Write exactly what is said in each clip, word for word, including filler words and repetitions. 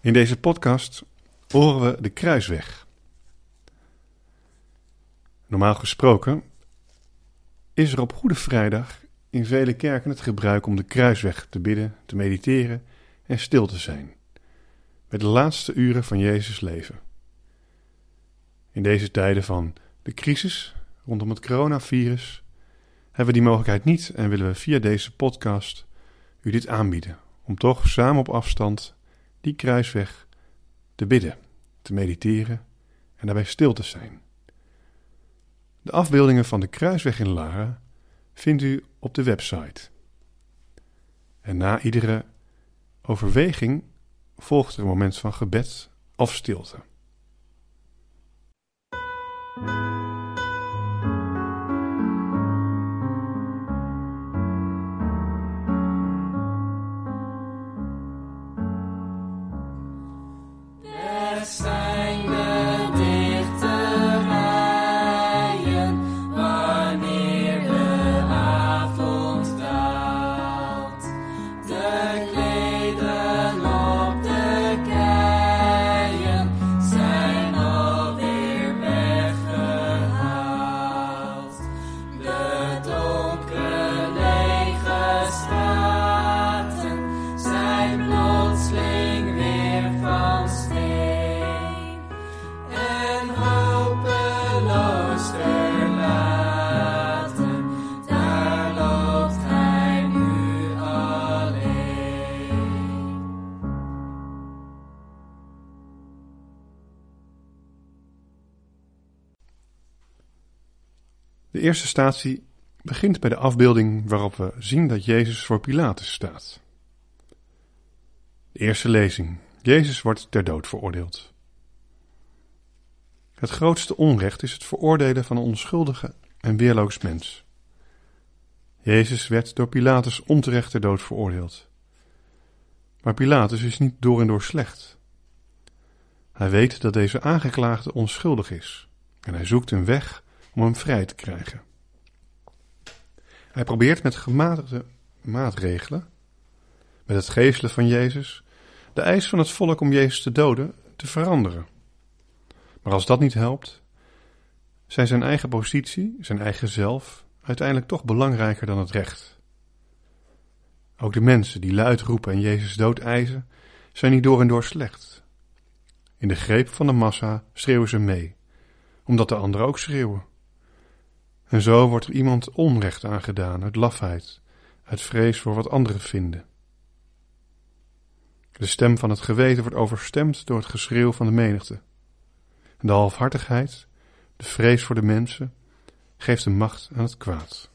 In deze podcast horen we de Kruisweg. Normaal gesproken is er op Goede Vrijdag in vele kerken het gebruik om de Kruisweg te bidden, te mediteren en stil te zijn. Bij de laatste uren van Jezus' leven. In deze tijden van de crisis rondom het coronavirus hebben we die mogelijkheid niet en willen we via deze podcast u dit aanbieden. Om toch samen op afstand die Kruisweg te bidden, te mediteren en daarbij stil te zijn. De afbeeldingen van de Kruisweg in Laren vindt u op de website. En na iedere overweging volgt er een moment van gebed of stilte. De eerste statie begint bij de afbeelding waarop we zien dat Jezus voor Pilatus staat. De eerste lezing. Jezus wordt ter dood veroordeeld. Het grootste onrecht is het veroordelen van een onschuldige en weerloos mens. Jezus werd door Pilatus onterecht ter dood veroordeeld. Maar Pilatus is niet door en door slecht. Hij weet dat deze aangeklaagde onschuldig is en hij zoekt een weg om hem vrij te krijgen. Hij probeert met gematigde maatregelen, met het geeselen van Jezus, de eis van het volk om Jezus te doden te veranderen. Maar als dat niet helpt, zijn zijn eigen positie, zijn eigen zelf, uiteindelijk toch belangrijker dan het recht. Ook de mensen die luid roepen en Jezus dood eisen, zijn niet door en door slecht. In de greep van de massa schreeuwen ze mee, omdat de anderen ook schreeuwen. En zo wordt er iemand onrecht aangedaan uit lafheid, uit vrees voor wat anderen vinden. De stem van het geweten wordt overstemd door het geschreeuw van de menigte. En de halfhartigheid, de vrees voor de mensen, geeft de macht aan het kwaad.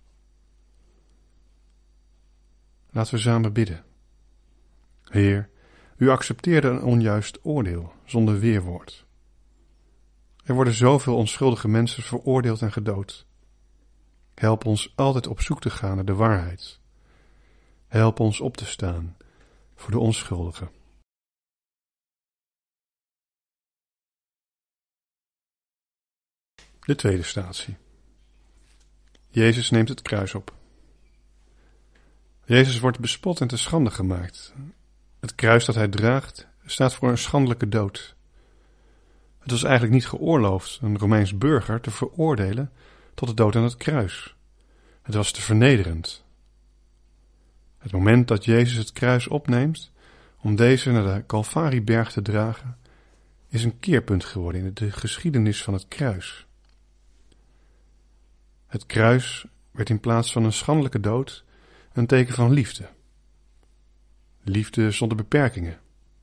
Laten we samen bidden. Heer, u accepteerde een onjuist oordeel zonder weerwoord. Er worden zoveel onschuldige mensen veroordeeld en gedood. Help ons altijd op zoek te gaan naar de waarheid. Help ons op te staan voor de onschuldigen. De tweede statie. Jezus neemt het kruis op. Jezus wordt bespot en te schande gemaakt. Het kruis dat hij draagt staat voor een schandelijke dood. Het was eigenlijk niet geoorloofd een Romeins burger te veroordelen tot de dood aan het kruis. Het was te vernederend. Het moment dat Jezus het kruis opneemt om deze naar de Calvarieberg te dragen, is een keerpunt geworden in de geschiedenis van het kruis. Het kruis werd in plaats van een schandelijke dood een teken van liefde. Liefde zonder beperkingen.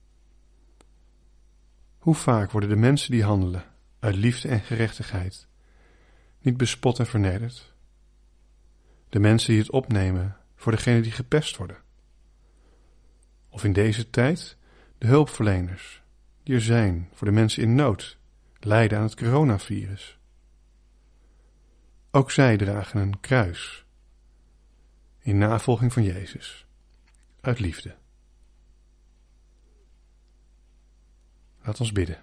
Hoe vaak worden de mensen die handelen uit liefde en gerechtigheid niet bespot en vernederd? De mensen die het opnemen voor degenen die gepest worden. Of in deze tijd de hulpverleners die er zijn voor de mensen in nood, lijden aan het coronavirus. Ook zij dragen een kruis in navolging van Jezus, uit liefde. Laat ons bidden.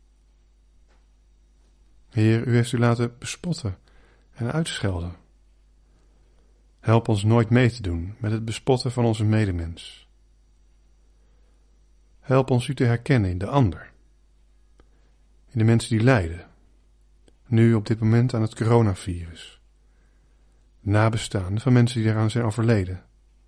Heer, u heeft u laten bespotten en uitschelden. Help ons nooit mee te doen met het bespotten van onze medemens. Help ons u te herkennen in de ander. In de mensen die lijden. Nu op dit moment aan het coronavirus. Nabestaanden van mensen die eraan zijn overleden.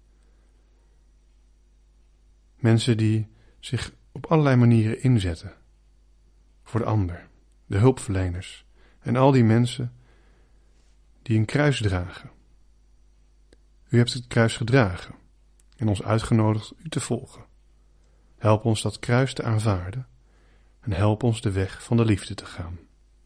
Mensen die zich op allerlei manieren inzetten. Voor de ander. De hulpverleners. En al die mensen die een kruis dragen. U hebt het kruis gedragen en ons uitgenodigd u te volgen. Help ons dat kruis te aanvaarden en help ons de weg van de liefde te gaan.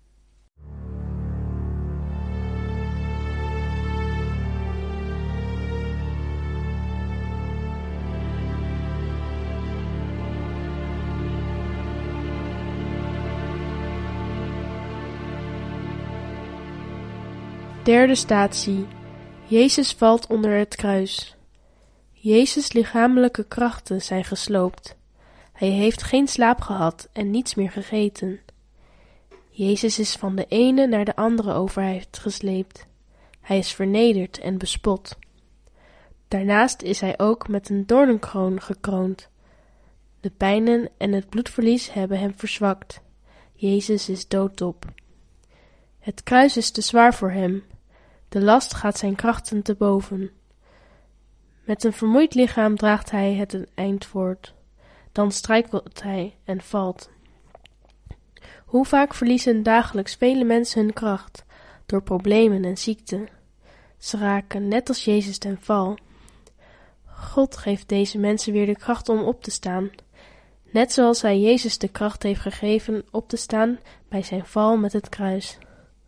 Derde statie. Jezus valt onder het kruis. Jezus' lichamelijke krachten zijn gesloopt. Hij heeft geen slaap gehad en niets meer gegeten. Jezus is van de ene naar de andere overheid gesleept. Hij is vernederd en bespot. Daarnaast is hij ook met een doornenkroon gekroond. De pijnen en het bloedverlies hebben hem verzwakt. Jezus is doodop. Het kruis is te zwaar voor hem. De last gaat zijn krachten te boven. Met een vermoeid lichaam draagt hij het een eind voort. Dan struikelt hij en valt. Hoe vaak verliezen dagelijks vele mensen hun kracht door problemen en ziekte. Ze raken net als Jezus ten val. God geeft deze mensen weer de kracht om op te staan. Net zoals hij Jezus de kracht heeft gegeven op te staan bij zijn val met het kruis.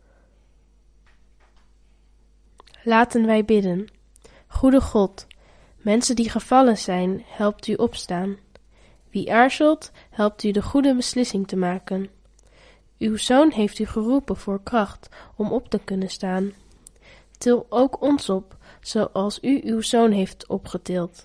Laten wij bidden. Goede God, mensen die gevallen zijn, helpt u opstaan. Wie aarzelt, helpt u de goede beslissing te maken. Uw Zoon heeft u geroepen voor kracht om op te kunnen staan. Til ook ons op, zoals u uw Zoon heeft opgetild.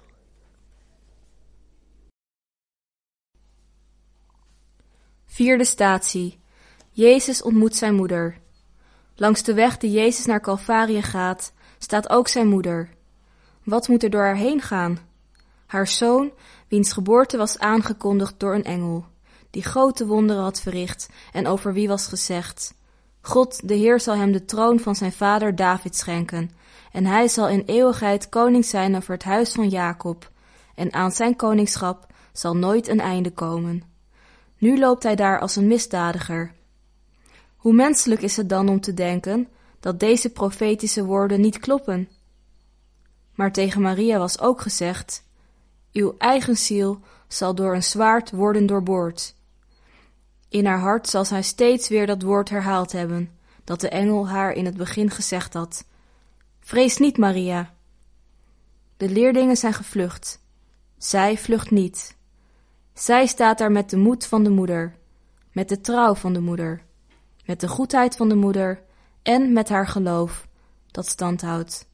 Vierde statie. Jezus ontmoet zijn moeder. Langs de weg die Jezus naar Calvarië gaat, staat ook zijn moeder. Wat moet er door haar heen gaan? Haar zoon, wiens geboorte was aangekondigd door een engel, die grote wonderen had verricht en over wie was gezegd: God, de Heer, zal hem de troon van zijn vader David schenken, en hij zal in eeuwigheid koning zijn over het huis van Jacob, en aan zijn koningschap zal nooit een einde komen. Nu loopt hij daar als een misdadiger. Hoe menselijk is het dan om te denken dat deze profetische woorden niet kloppen? Maar tegen Maria was ook gezegd: uw eigen ziel zal door een zwaard worden doorboord. In haar hart zal zij steeds weer dat woord herhaald hebben, dat de engel haar in het begin gezegd had: vrees niet, Maria. De leerlingen zijn gevlucht. Zij vlucht niet. Zij staat daar met de moed van de moeder, met de trouw van de moeder, met de goedheid van de moeder en met haar geloof dat stand houdt.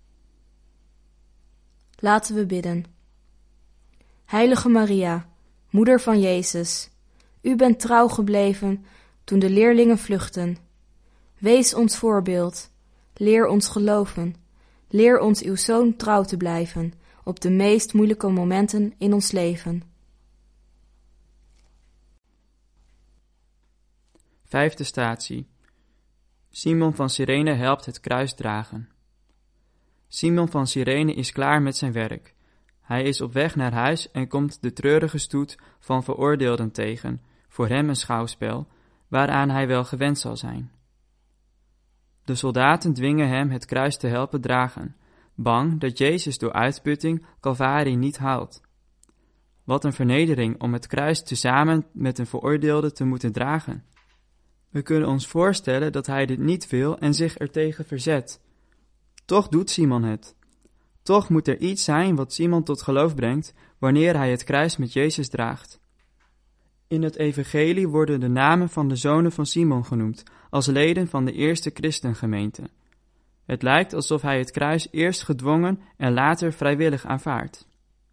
Laten we bidden. Heilige Maria, moeder van Jezus, u bent trouw gebleven toen de leerlingen vluchtten. Wees ons voorbeeld, leer ons geloven, leer ons uw Zoon trouw te blijven op de meest moeilijke momenten in ons leven. Vijfde statie. Simon van Cyrene helpt het kruis dragen. Simon van Cyrene is klaar met zijn werk. Hij is op weg naar huis en komt de treurige stoet van veroordeelden tegen, voor hem een schouwspel, waaraan hij wel gewend zal zijn. De soldaten dwingen hem het kruis te helpen dragen, bang dat Jezus door uitputting Calvarie niet haalt. Wat een vernedering om het kruis tezamen met een veroordeelde te moeten dragen. We kunnen ons voorstellen dat hij dit niet wil en zich ertegen verzet. Toch doet Simon het. Toch moet er iets zijn wat Simon tot geloof brengt wanneer hij het kruis met Jezus draagt. In het evangelie worden de namen van de zonen van Simon genoemd als leden van de eerste christengemeente. Het lijkt alsof hij het kruis eerst gedwongen en later vrijwillig aanvaardt.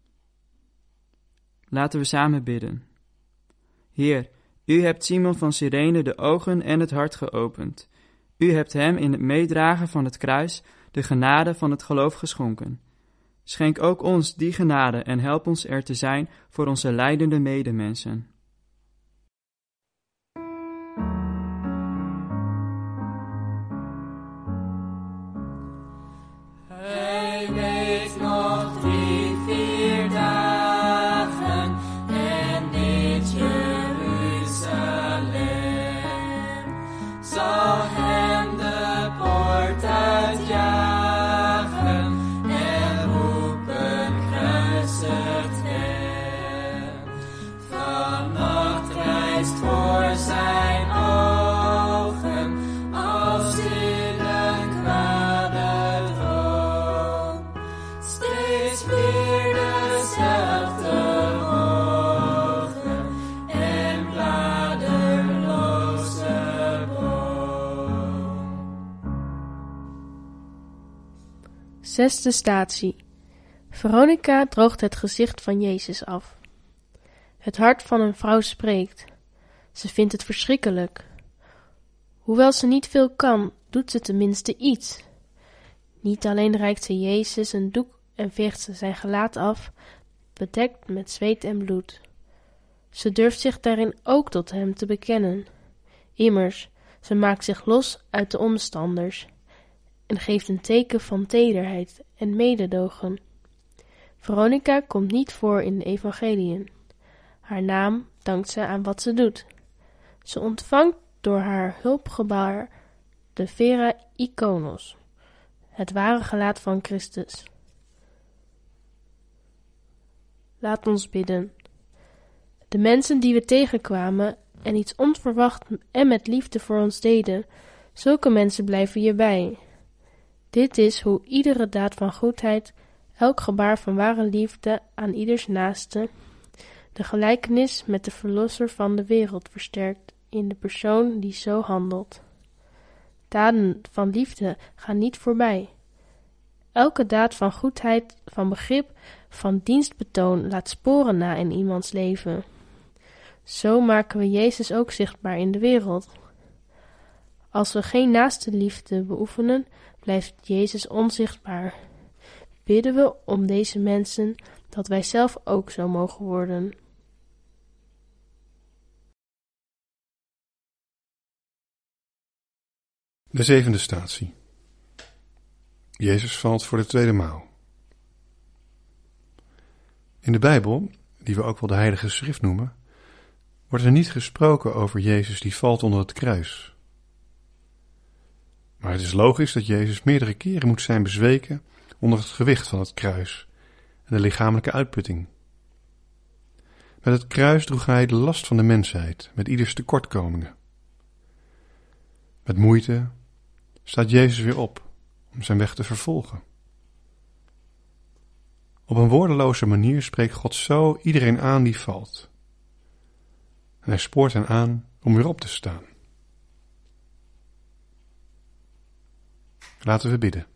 Laten we samen bidden. Heer, u hebt Simon van Cyrene de ogen en het hart geopend. U hebt hem in het meedragen van het kruis de genade van het geloof geschonken. Schenk ook ons die genade en help ons er te zijn voor onze lijdende medemensen. Hij weet nog drie, vier dagen en dit Jeruzalem zal hem de poort uitjagen en roepen kruisigt hem. Vannacht rijst voor zijn ogen als in een kwade droom. Steeds weer dezelfde ogen en bladerloze boom. Zesde statie. Veronica droogt het gezicht van Jezus af. Het hart van een vrouw spreekt. Ze vindt het verschrikkelijk. Hoewel ze niet veel kan, doet ze tenminste iets. Niet alleen reikt ze Jezus een doek en veegt ze zijn gelaat af, bedekt met zweet en bloed. Ze durft zich daarin ook tot hem te bekennen. Immers, ze maakt zich los uit de omstanders en geeft een teken van tederheid en mededogen. Veronica komt niet voor in de evangeliën. Haar naam dankt ze aan wat ze doet. Ze ontvangt door haar hulpgebaar de vera iconos, het ware gelaat van Christus. Laat ons bidden. De mensen die we tegenkwamen en iets onverwacht en met liefde voor ons deden, zulke mensen blijven je bij. Dit is hoe iedere daad van goedheid, elk gebaar van ware liefde aan ieders naaste, de gelijkenis met de verlosser van de wereld versterkt in de persoon die zo handelt. Daden van liefde gaan niet voorbij. Elke daad van goedheid, van begrip, van dienstbetoon laat sporen na in iemands leven. Zo maken we Jezus ook zichtbaar in de wereld. Als we geen naaste liefde beoefenen, blijft Jezus onzichtbaar. Bidden we om deze mensen dat wij zelf ook zo mogen worden. De zevende statie. Jezus valt voor de tweede maal. In de Bijbel, die we ook wel de Heilige Schrift noemen, wordt er niet gesproken over Jezus die valt onder het kruis. Maar het is logisch dat Jezus meerdere keren moet zijn bezweken onder het gewicht van het kruis en de lichamelijke uitputting. Met het kruis droeg hij de last van de mensheid, met ieders tekortkomingen. Met moeite staat Jezus weer op om zijn weg te vervolgen. Op een woordeloze manier spreekt God zo iedereen aan die valt. En hij spoort hen aan om weer op te staan. Laten we bidden.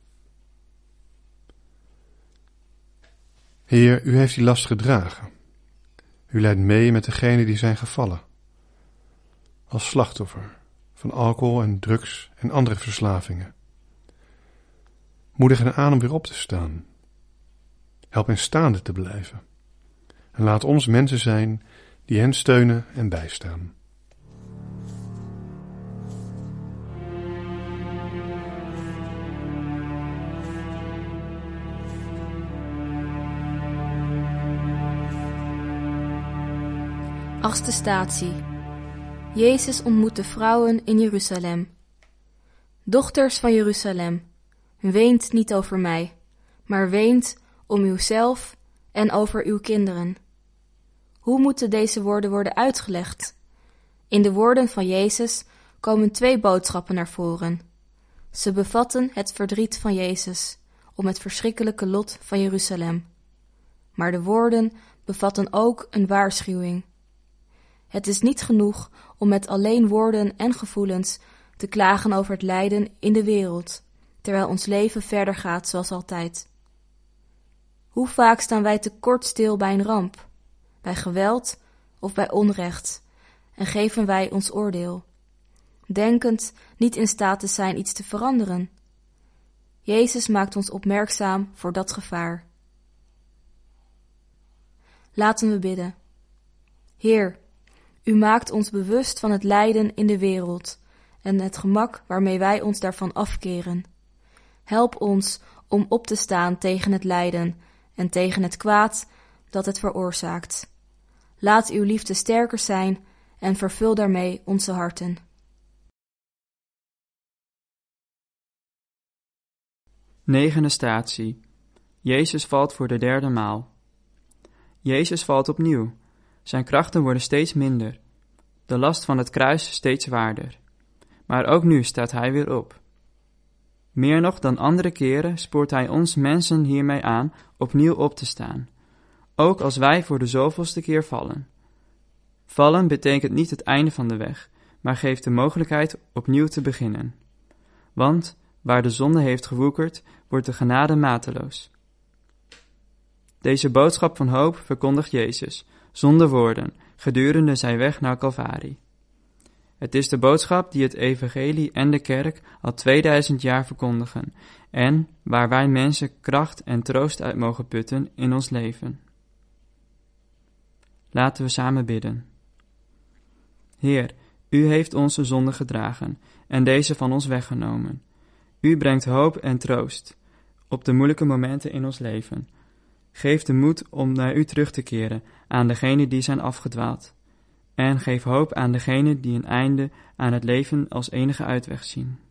Heer, u heeft die last gedragen. U leidt mee met degenen die zijn gevallen. Als slachtoffer van alcohol en drugs en andere verslavingen. Moedig hen aan om weer op te staan. Help hen staande te blijven. En laat ons mensen zijn die hen steunen en bijstaan. Achtste statie. Jezus ontmoet de vrouwen in Jeruzalem. Dochters van Jeruzalem, weent niet over mij, maar weent om uzelf en over uw kinderen. Hoe moeten deze woorden worden uitgelegd? In de woorden van Jezus komen twee boodschappen naar voren. Ze bevatten het verdriet van Jezus om het verschrikkelijke lot van Jeruzalem. Maar de woorden bevatten ook een waarschuwing. Het is niet genoeg om met alleen woorden en gevoelens te klagen over het lijden in de wereld, terwijl ons leven verder gaat zoals altijd. Hoe vaak staan wij te kort stil bij een ramp, bij geweld of bij onrecht, en geven wij ons oordeel, denkend niet in staat te zijn iets te veranderen. Jezus maakt ons opmerkzaam voor dat gevaar. Laten we bidden. Heer, u maakt ons bewust van het lijden in de wereld en het gemak waarmee wij ons daarvan afkeren. Help ons om op te staan tegen het lijden en tegen het kwaad dat het veroorzaakt. Laat uw liefde sterker zijn en vervul daarmee onze harten. Negende statie. Jezus valt voor de derde maal. Jezus valt opnieuw. Zijn krachten worden steeds minder. De last van het kruis steeds zwaarder. Maar ook nu staat hij weer op. Meer nog dan andere keren spoort hij ons mensen hiermee aan opnieuw op te staan. Ook als wij voor de zoveelste keer vallen. Vallen betekent niet het einde van de weg, maar geeft de mogelijkheid opnieuw te beginnen. Want waar de zonde heeft gewoekerd, wordt de genade mateloos. Deze boodschap van hoop verkondigt Jezus, zonder woorden, gedurende zijn weg naar Calvarie. Het is de boodschap die het evangelie en de kerk al tweeduizend jaar verkondigen en waar wij mensen kracht en troost uit mogen putten in ons leven. Laten we samen bidden. Heer, u heeft onze zonde gedragen en deze van ons weggenomen. U brengt hoop en troost op de moeilijke momenten in ons leven. Geef de moed om naar u terug te keren aan degenen die zijn afgedwaald. En geef hoop aan degenen die een einde aan het leven als enige uitweg zien.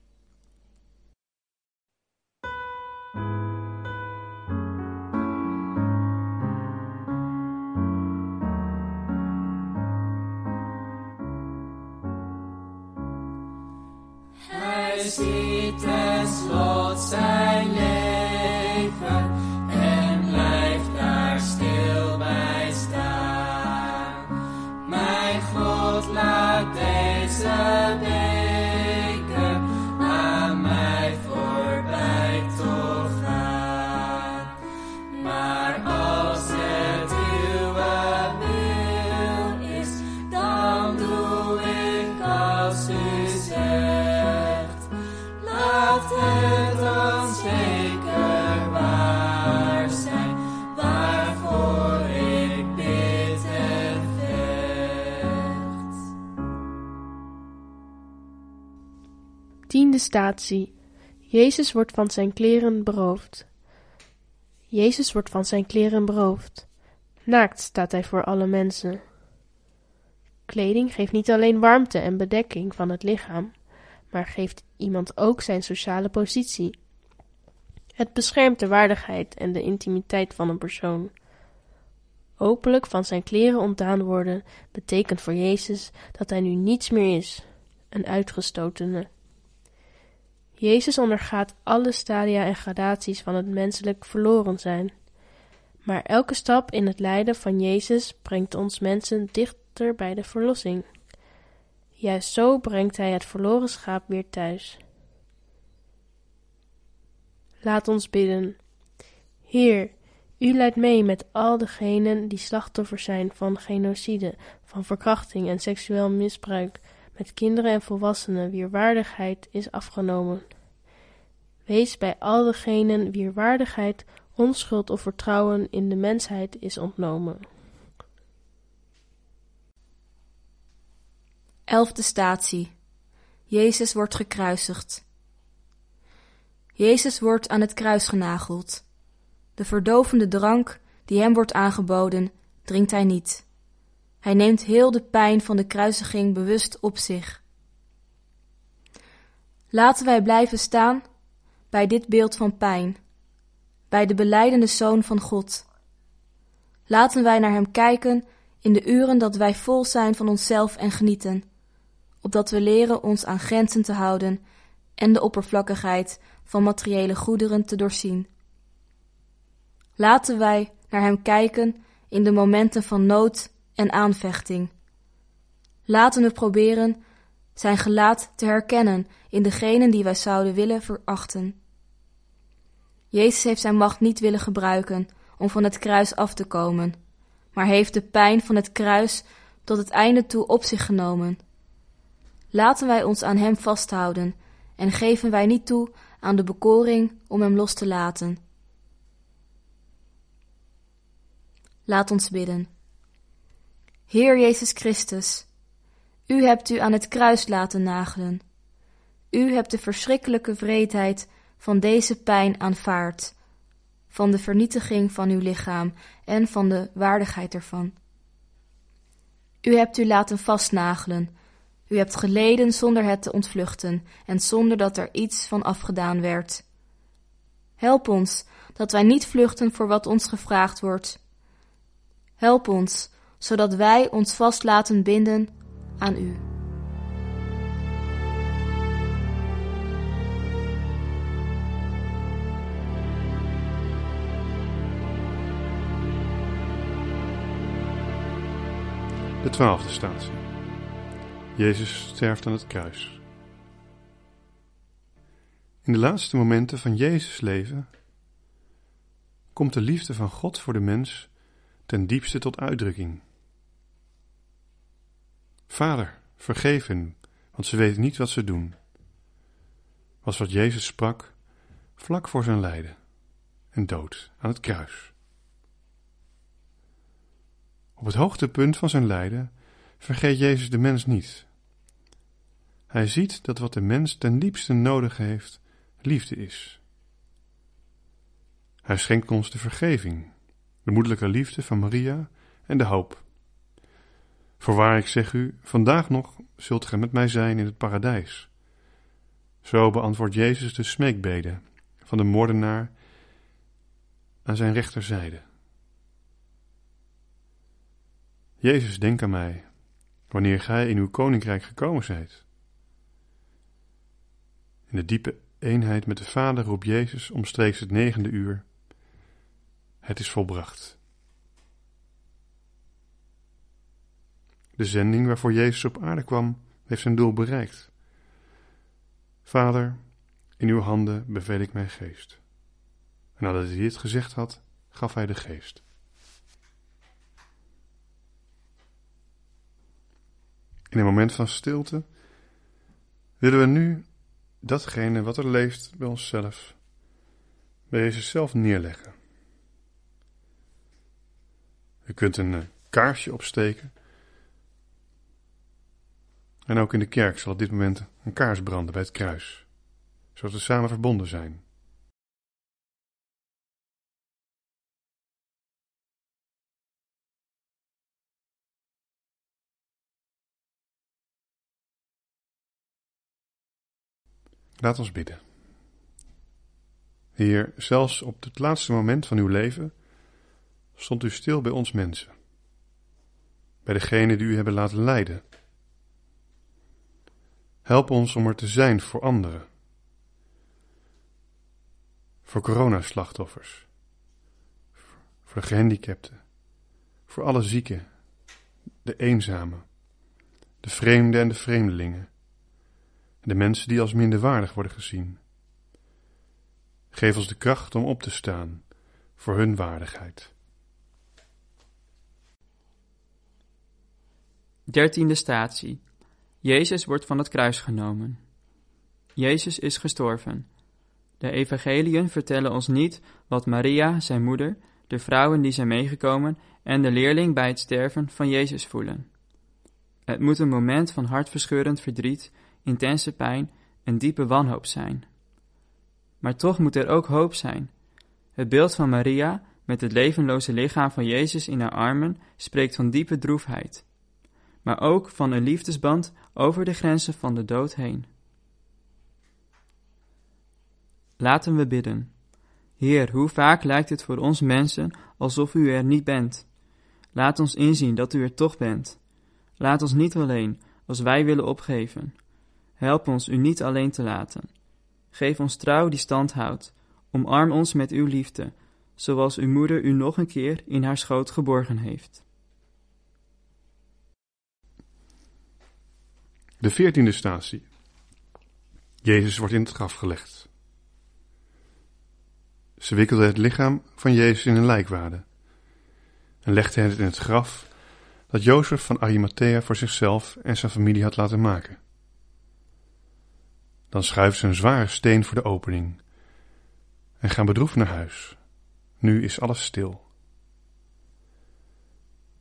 Hij ziet tenslotte zijn leven en blijft daar stil bij staan. Mijn God, laat deze beker aan mij voorbij toch gaan. Maar als het uwe wil is, dan doe ik als u zegt. Laat het dan zeker waar zijn, waarvoor ik bid en vecht. Tiende statie. Jezus wordt van zijn kleren beroofd. Jezus wordt van zijn kleren beroofd. Naakt staat hij voor alle mensen. Kleding geeft niet alleen warmte en bedekking van het lichaam, maar geeft iemand ook zijn sociale positie. Het beschermt de waardigheid en de intimiteit van een persoon. Openlijk van zijn kleren ontdaan worden betekent voor Jezus dat hij nu niets meer is, een uitgestotene. Jezus ondergaat alle stadia en gradaties van het menselijk verloren zijn. Maar elke stap in het lijden van Jezus brengt ons mensen dichter bij de verlossing. Juist zo brengt hij het verloren schaap weer thuis. Laat ons bidden. Heer, u leidt mee met al degenen die slachtoffers zijn van genocide, van verkrachting en seksueel misbruik, met kinderen en volwassenen wier waardigheid is afgenomen. Wees bij al degenen wier waardigheid, onschuld of vertrouwen in de mensheid is ontnomen. Elfde statie. Jezus wordt gekruisigd. Jezus wordt aan het kruis genageld. De verdovende drank die hem wordt aangeboden, drinkt hij niet. Hij neemt heel de pijn van de kruisiging bewust op zich. Laten wij blijven staan bij dit beeld van pijn, bij de belijdende Zoon van God. Laten wij naar hem kijken in de uren dat wij vol zijn van onszelf en genieten, opdat we leren ons aan grenzen te houden en de oppervlakkigheid van materiële goederen te doorzien. Laten wij naar hem kijken in de momenten van nood en aanvechting. Laten we proberen zijn gelaat te herkennen in degenen die wij zouden willen verachten. Jezus heeft zijn macht niet willen gebruiken om van het kruis af te komen, maar heeft de pijn van het kruis tot het einde toe op zich genomen. Laten wij ons aan hem vasthouden en geven wij niet toe aan de bekoring om hem los te laten. Laat ons bidden. Heer Jezus Christus, u hebt u aan het kruis laten nagelen. U hebt de verschrikkelijke wreedheid van deze pijn aanvaard, van de vernietiging van uw lichaam en van de waardigheid ervan. U hebt u laten vastnagelen. U hebt geleden zonder het te ontvluchten en zonder dat er iets van afgedaan werd. Help ons, dat wij niet vluchten voor wat ons gevraagd wordt. Help ons, zodat wij ons vast laten binden aan u. De twaalfde statie. Jezus sterft aan het kruis. In de laatste momenten van Jezus' leven komt de liefde van God voor de mens ten diepste tot uitdrukking. Vader, vergeef hen, want ze weten niet wat ze doen, was wat Jezus sprak vlak voor zijn lijden en dood aan het kruis. Op het hoogtepunt van zijn lijden vergeet Jezus de mens niet. Hij ziet dat wat de mens ten diepste nodig heeft, liefde is. Hij schenkt ons de vergeving, de moederlijke liefde van Maria en de hoop. Voorwaar ik zeg u, vandaag nog zult gij met mij zijn in het paradijs. Zo beantwoordt Jezus de smeekbede van de moordenaar aan zijn rechterzijde. Jezus, denk aan mij, wanneer gij in uw koninkrijk gekomen zijt. In de diepe eenheid met de Vader roept Jezus omstreeks het negende uur: het is volbracht. De zending waarvoor Jezus op aarde kwam, heeft zijn doel bereikt. Vader, in uw handen beveel ik mijn geest. En nadat hij dit gezegd had, gaf hij de geest. In een moment van stilte willen we nu datgene wat er leeft bij onszelf, bij Jezus zelf neerleggen. U kunt een kaarsje opsteken. En ook in de kerk zal op dit moment een kaars branden bij het kruis, zodat we samen verbonden zijn. Laat ons bidden. Heer, zelfs op het laatste moment van uw leven stond u stil bij ons mensen, bij degenen die u hebben laten lijden. Help ons om er te zijn voor anderen, voor coronaslachtoffers, voor de gehandicapten, voor alle zieken, de eenzamen, de vreemden en de vreemdelingen, de mensen die als minderwaardig worden gezien. Geef ons de kracht om op te staan voor hun waardigheid. Dertiende statie. Jezus wordt van het kruis genomen. Jezus is gestorven. De evangeliën vertellen ons niet wat Maria, zijn moeder, de vrouwen die zijn meegekomen en de leerling bij het sterven van Jezus voelen. Het moet een moment van hartverscheurend verdriet, intense pijn en diepe wanhoop zijn. Maar toch moet er ook hoop zijn. Het beeld van Maria met het levenloze lichaam van Jezus in haar armen spreekt van diepe droefheid, maar ook van een liefdesband over de grenzen van de dood heen. Laten we bidden. Heer, hoe vaak lijkt het voor ons mensen alsof u er niet bent. Laat ons inzien dat u er toch bent. Laat ons niet alleen, als wij willen opgeven. Help ons u niet alleen te laten. Geef ons trouw die stand houdt. Omarm ons met uw liefde, zoals uw moeder u nog een keer in haar schoot geborgen heeft. De veertiende statie. Jezus wordt in het graf gelegd. Ze wikkelde het lichaam van Jezus in een lijkwade en legde het in het graf dat Jozef van Arimathea voor zichzelf en zijn familie had laten maken. Dan schuift ze een zware steen voor de opening en gaan bedroefd naar huis. Nu is alles stil.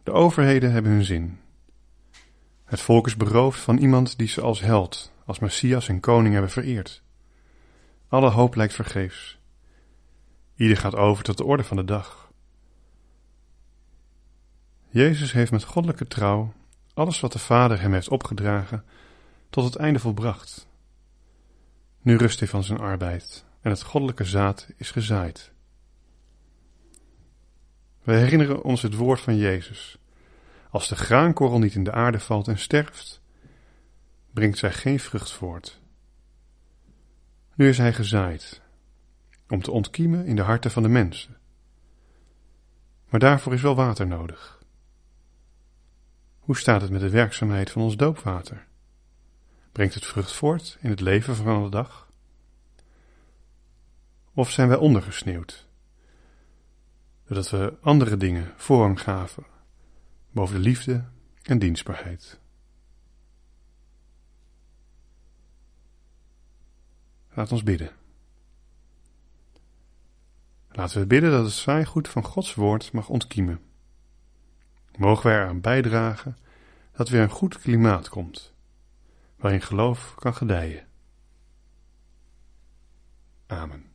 De overheden hebben hun zin. Het volk is beroofd van iemand die ze als held, als Messias en koning hebben vereerd. Alle hoop lijkt vergeefs. Ieder gaat over tot de orde van de dag. Jezus heeft met goddelijke trouw alles wat de Vader hem heeft opgedragen tot het einde volbracht. Nu rust hij van zijn arbeid en het goddelijke zaad is gezaaid. We herinneren ons het woord van Jezus. Als de graankorrel niet in de aarde valt en sterft, brengt zij geen vrucht voort. Nu is hij gezaaid, om te ontkiemen in de harten van de mensen. Maar daarvoor is wel water nodig. Hoe staat het met de werkzaamheid van ons doopwater? Brengt het vrucht voort in het leven van alle dag? Of zijn wij ondergesneeuwd, doordat we andere dingen voorrang gaven boven de liefde en dienstbaarheid? Laat ons bidden. Laten we bidden dat het zaaigoed van Gods woord mag ontkiemen. Mogen wij eraan bijdragen dat weer een goed klimaat komt, waarin geloof kan gedijen. Amen.